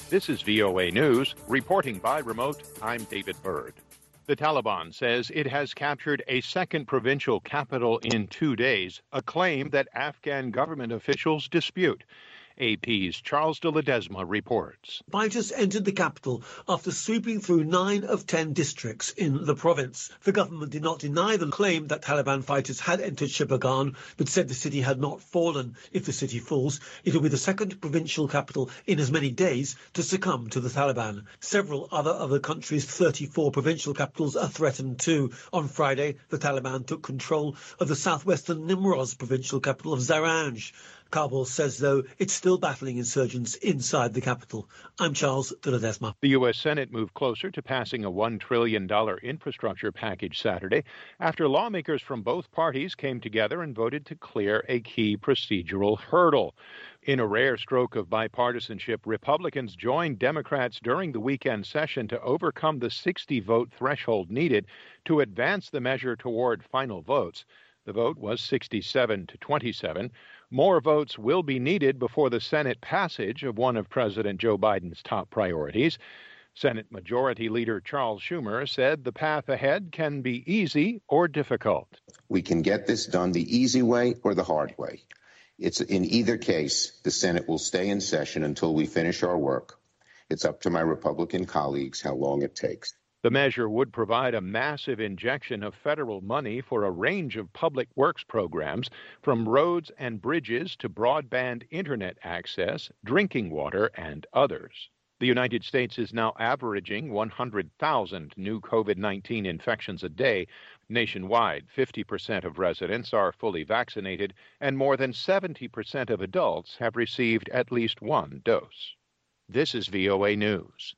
This is VOA News, reporting by remote. I'm David Byrd. The Taliban says it has captured a second provincial capital in 2 days, a claim that Afghan government officials dispute. AP's Charles de Ledesma reports. Fighters entered the capital after sweeping through 9 of 10 districts in the province. The government did not deny the claim that Taliban fighters had entered Shibaghan, but said the city had not fallen. If the city falls, it will be the second provincial capital in as many days to succumb to the Taliban. Several other of the country's 34 provincial capitals are threatened too. On Friday, the Taliban took control of the southwestern Nimroz provincial capital of Zaranj. Kabul says, though, it's still battling insurgents inside the capital. I'm Charles de Ledesma. The U.S. Senate moved closer to passing a $1 trillion infrastructure package Saturday after lawmakers from both parties came together and voted to clear a key procedural hurdle. In a rare stroke of bipartisanship, Republicans joined Democrats during the weekend session to overcome the 60-vote threshold needed to advance the measure toward final votes. The vote was 67 to 27. More votes will be needed before the Senate passage of one of President Joe Biden's top priorities. Senate Majority Leader Charles Schumer said the path ahead can be easy or difficult. We can get this done the easy way or the hard way. It's in either case, the Senate will stay in session until we finish our work. It's up to my Republican colleagues how long it takes. The measure would provide a massive injection of federal money for a range of public works programs, from roads and bridges to broadband internet access, drinking water, and others. The United States is now averaging 100,000 new COVID-19 infections a day. Nationwide, 50% of residents are fully vaccinated, and more than 70% of adults have received at least one dose. This is VOA News.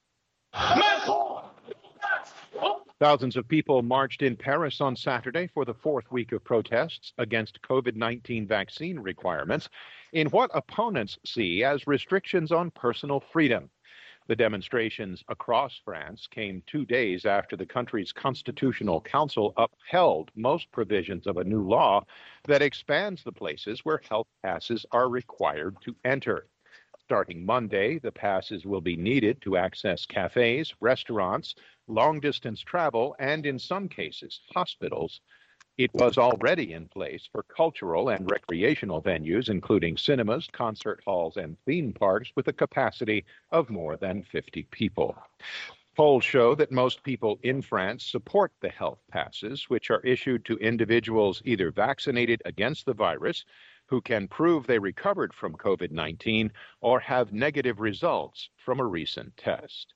Thousands of people marched in Paris on Saturday for the fourth week of protests against COVID-19 vaccine requirements in what opponents see as restrictions on personal freedom. The demonstrations across France came 2 days after the country's Constitutional Council upheld most provisions of a new law that expands the places where health passes are required to enter. Starting Monday, the passes will be needed to access cafes, restaurants, long-distance travel, and in some cases, hospitals. It was already in place for cultural and recreational venues, including cinemas, concert halls, and theme parks with a capacity of more than 50 people. Polls show that most people in France support the health passes, which are issued to individuals either vaccinated against the virus, who can prove they recovered from COVID-19, or have negative results from a recent test.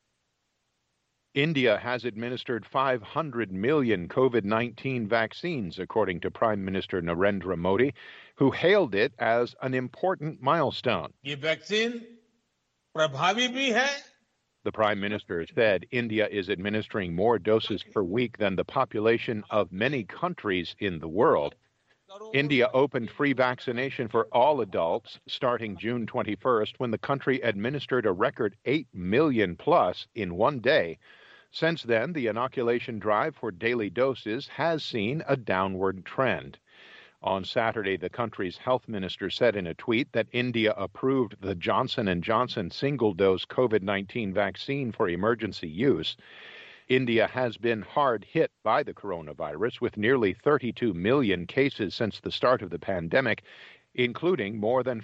India has administered 500 million COVID-19 vaccines, according to Prime Minister Narendra Modi, who hailed it as an important milestone. ये vaccine प्रभावी भी है. The Prime Minister said India is administering more doses per week than the population of many countries in the world. India opened free vaccination for all adults starting June 21st, when the country administered a record 8 million plus in 1 day. Since then, the inoculation drive for daily doses has seen a downward trend. On Saturday, the country's health minister said in a tweet that India approved the Johnson & Johnson single-dose COVID-19 vaccine for emergency use. India has been hard hit by the coronavirus, with nearly 32 million cases since the start of the pandemic, including more than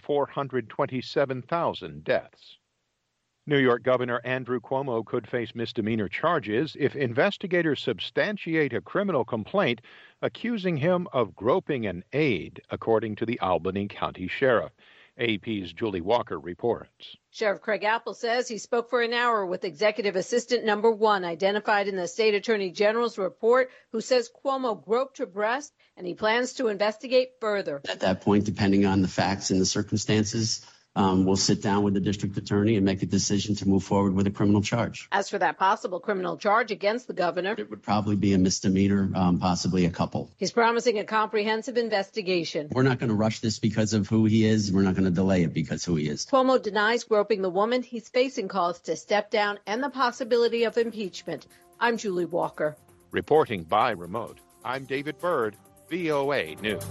427,000 deaths. New York Governor Andrew Cuomo could face misdemeanor charges if investigators substantiate a criminal complaint accusing him of groping an aide, according to the Albany County Sheriff. AP's Julie Walker reports. Sheriff Craig Apple says he spoke for an hour with Executive Assistant Number 1, identified in the State Attorney General's report, who says Cuomo groped her breast, and he plans to investigate further. At that point, depending on the facts and the circumstances, we'll sit down with the district attorney and make a decision to move forward with a criminal charge. As for that possible criminal charge against the governor, it would probably be a misdemeanor, possibly a couple. He's promising a comprehensive investigation. We're not going to rush this because of who he is. We're not going to delay it because who he is. Cuomo denies groping the woman. He's facing calls to step down and the possibility of impeachment. I'm Julie Walker. Reporting by remote, I'm David Byrd, VOA News.